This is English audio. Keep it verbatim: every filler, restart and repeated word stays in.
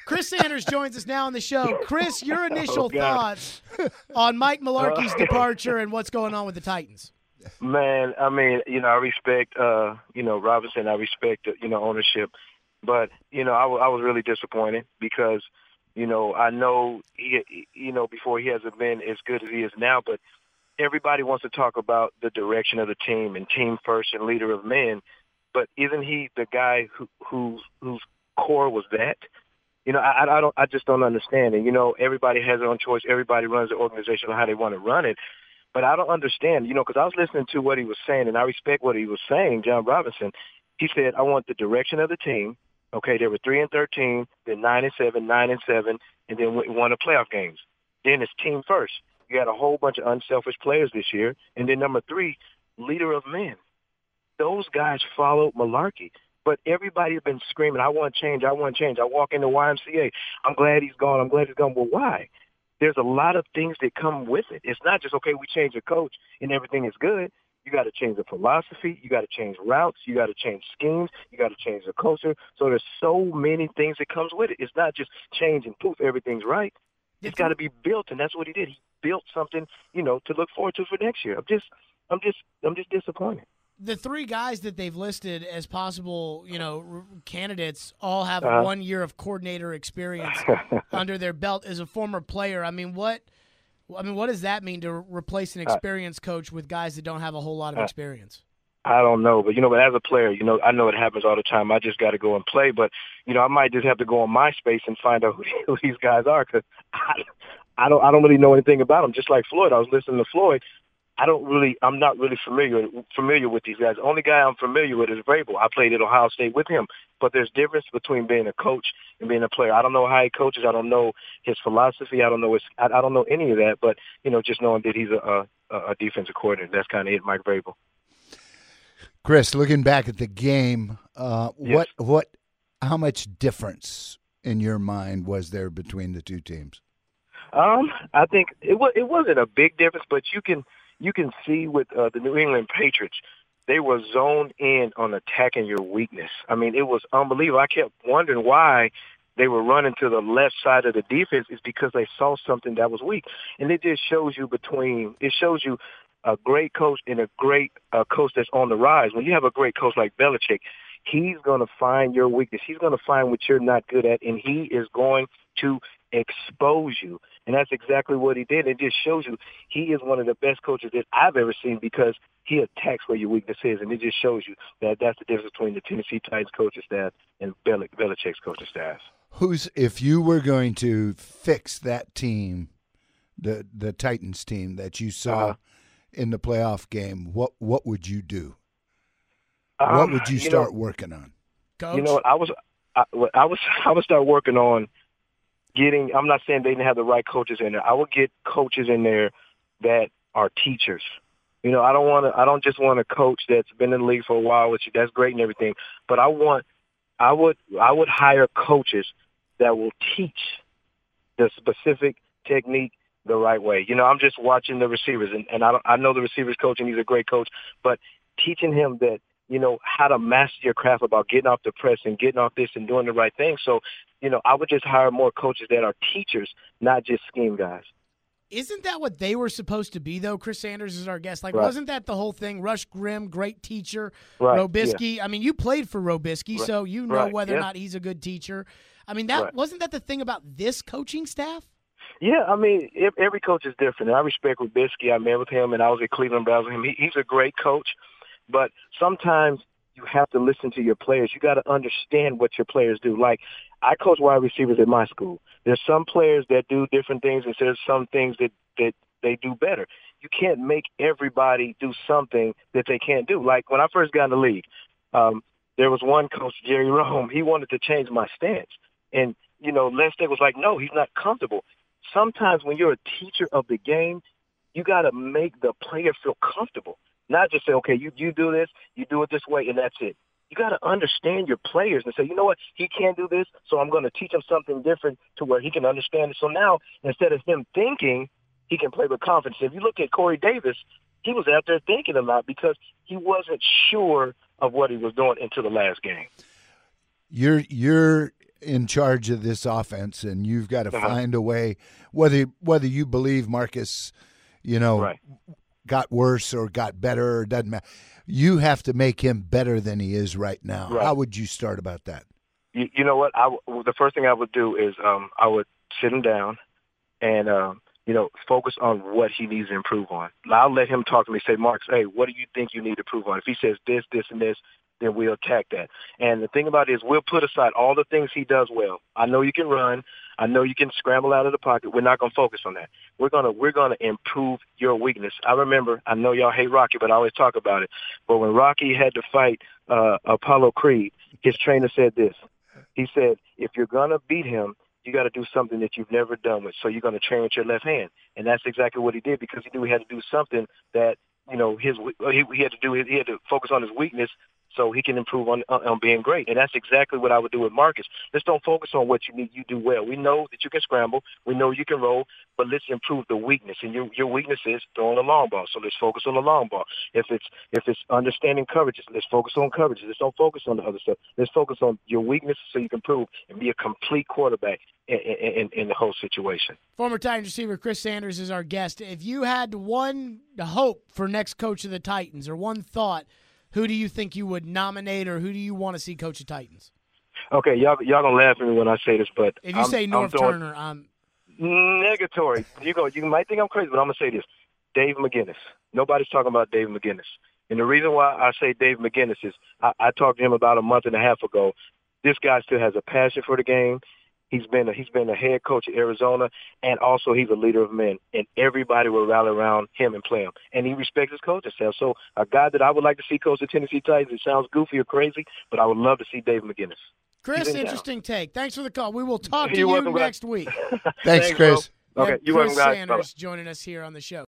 Chris Sanders joins us now on the show. Chris, your initial Oh, God. thoughts on Mike Mularkey's Uh, departure and what's going on with the Titans? Man, I mean, you know, I respect, uh, you know, Robinson. I respect, uh, you know, ownership. But, you know, I, w- I was really disappointed because, you know, I know, he, you know, before he hasn't been as good as he is now, but everybody wants to talk about the direction of the team and team first and leader of men. But isn't he the guy who, who whose core was that? You know, I, I don't, I just don't understand it. You know, everybody has their own choice. Everybody runs the organization on how they want to run it. But I don't understand, you know, because I was listening to what he was saying, and I respect what he was saying, John Robinson. He said, I want the direction of the team. Okay, they were three and thirteen, then nine and seven, nine and seven, and then we won the playoff games. Then it's team first. You got a whole bunch of unselfish players this year. And then number three, leader of men. Those guys followed Mularkey. But everybody has been screaming, I want change, I want change. I walk into Y M C A. I'm glad he's gone. I'm glad he's gone. Well, why? There's a lot of things that come with it. It's not just, okay, we change the coach and everything is good. You got to change the philosophy. You got to change routes. You got to change schemes. You got to change the culture. So there's so many things that comes with it. It's not just change and poof, everything's right. It's got to be built, and that's what he did. He built something, you know, to look forward to for next year. I'm just, I'm just, I'm just disappointed. The three guys that they've listed as possible, you know, r- candidates all have Uh-huh. one year of coordinator experience under their belt as a former player. I mean, what, I mean, what does that mean to replace an experienced coach with guys that don't have a whole lot of experience? I don't know, but you know, but as a player, you know, I know it happens all the time. I just got to go and play, but you know, I might just have to go on MySpace and find out who, who these guys are because I, I don't, I don't really know anything about them. Just like Floyd, I was listening to Floyd. I don't really, I'm not really familiar familiar with these guys. The only guy I'm familiar with is Vrabel. I played at Ohio State with him, but there's difference between being a coach and being a player. I don't know how he coaches. I don't know his philosophy. I don't know his, I, I don't know any of that. But you know, just knowing that he's a a, a defensive coordinator, that's kind of it, Mike Vrabel. Chris, looking back at the game, uh, Yes. what what, how much difference in your mind was there between the two teams? Um, I think it was it wasn't a big difference, but you can you can see with uh, the New England Patriots, they were zoned in on attacking your weakness. I mean, it was unbelievable. I kept wondering why they were running to the left side of the defense. Is because they saw something that was weak, and it just shows you between it shows you a great coach and a great uh, coach that's on the rise. When you have a great coach like Belichick, he's going to find your weakness. He's going to find what you're not good at, and he is going to expose you. And that's exactly what he did. It just shows you he is one of the best coaches that I've ever seen because he attacks where your weakness is, and it just shows you that that's the difference between the Tennessee Titans coaching staff and Bel- Belichick's coaching staff. Who's, if you were going to fix that team, the the Titans team that you saw Uh-huh. in the playoff game, what what would you do? Um, what would you you start know, working on? Coach? You know what? I was, I, what I was, I would start working on getting. I'm not saying they didn't have the right coaches in there. I would get coaches in there that are teachers. You know, I don't want to. I don't just want a coach that's been in the league for a while, which that's great and everything. But I want, I would, I would hire coaches that will teach the specific technique the right way. You know, I'm just watching the receivers, and, and I don't, I know the receivers coach, and he's a great coach, but teaching him that, you know, how to master your craft about getting off the press and getting off this and doing the right thing. So, you know, I would just hire more coaches that are teachers, not just scheme guys. Isn't that what they were supposed to be, though? Chris Sanders is our guest. Like, Right. wasn't that the whole thing? Rush Grimm, great teacher. Right, Robisky. I mean, you played for Robisky, Right, so you know right, whether or yeah. not he's a good teacher. I mean, that Right. wasn't that the thing about this coaching staff? Yeah, I mean, ev- every coach is different. And I respect Robisky. I met with him, and I was at Cleveland Browns with him. He, he's a great coach, but sometimes you have to listen to your players. You got to understand what your players do. Like, I coach wide receivers at my school. There's some players that do different things, and there's some things that, that they do better. You can't make everybody do something that they can't do. Like, when I first got in the league, um, there was one coach, Jerry Rome, he wanted to change my stance. And, you know, Les Snead was like, no, he's not comfortable. Sometimes when you're a teacher of the game, you got to make the player feel comfortable. Not just say, okay, you, you do this, you do it this way, and that's it. You got to understand your players and say, you know what, he can't do this, so I'm going to teach him something different to where he can understand it. So now, instead of him thinking, he can play with confidence. If you look at Corey Davis, he was out there thinking a lot because he wasn't sure of what he was doing until the last game. You're you're in charge of this offense, and you've got to Uh-huh. find a way, whether whether you believe Marcus, you know, Right. got worse or got better, or doesn't matter. You have to make him better than he is right now. Right. How would you start about that? You, you know what? I w- the first thing I would do is um, I would sit him down and um, you know focus on what he needs to improve on. I'll let him talk to me. Say, Marcus, hey, what do you think you need to improve on? If he says this, this, and this, then we'll attack that. And the thing about it is we'll put aside all the things he does well. I know you can run. I know you can scramble out of the pocket. We're not going to focus on that. We're going to we're going to improve your weakness. I remember, I know y'all hate Rocky, but I always talk about it. But when Rocky had to fight uh, Apollo Creed, his trainer said this. He said, if you're going to beat him, you got to do something that you've never done with. So you're going to train with your left hand. And that's exactly what he did, because he knew he had to do something that, you know, his he, he had to do. He had to focus on his weakness so he can improve on, on being great. And that's exactly what I would do with Marcus. Let's don't focus on what you need. You do well. We know that you can scramble. We know you can roll, but let's improve the weakness. And your your weakness is throwing a long ball. So let's focus on the long ball. If it's if it's understanding coverages, let's focus on coverages. Let's don't focus on the other stuff. Let's focus on your weakness so you can improve and be a complete quarterback in, in, in the whole situation. Former Titans receiver Chris Sanders is our guest. If you had one hope for next coach of the Titans, or one thought, who do you think you would nominate, or who do you want to see coach the Titans? Okay, y'all y'all gonna laugh at me when I say this, but If you I'm, say North I'm throwing, Turner, I'm negatory. You go. You might think I'm crazy, but I'm gonna say this: Dave McGinnis. Nobody's talking about Dave McGinnis, and the reason why I say Dave McGinnis is I, I talked to him about a month and a half ago. This guy still has a passion for the game. He's been a, he's been a head coach at Arizona, and also he's a leader of men. And everybody will rally around him and play him. And he respects his coaching staff. So a guy that I would like to see coach the Tennessee Titans. It sounds goofy or crazy, but I would love to see Dave McGinnis. Chris, He's in interesting take. Thanks for the call. We will talk to You're you welcome, guys. next week. Thanks, Thanks, Chris. bro. Okay, Yeah, you're Chris welcome, guys. Sanders Bye-bye. joining us here on the show.